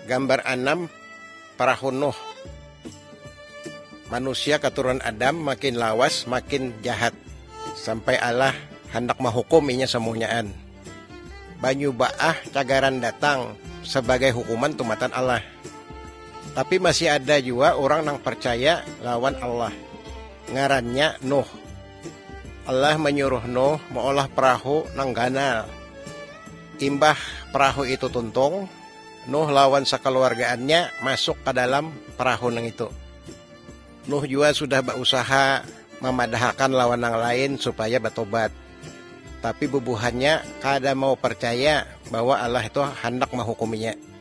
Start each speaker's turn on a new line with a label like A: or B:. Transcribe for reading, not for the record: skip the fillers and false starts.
A: Gambar 6 perahu Nuh. Manusia keturunan Adam makin lawas, makin jahat, sampai Allah hendak menghukum inya semuanyaan. Banyu ba'ah cagaran datang sebagai hukuman tumatan Allah. Tapi masih ada juga orang yang percaya lawan Allah. Ngarannya Nuh. Allah menyuruh Nuh mengolah perahu nang ganal. Imbah perahu itu tuntung, Nuh lawan sekeluargaannya masuk ke dalam perahu nang itu. Nuh juga sudah berusaha memadahkan lawan yang lain supaya bertobat. Tapi bubuhannya kada mau percaya bahwa Allah itu hendak menghukuminya.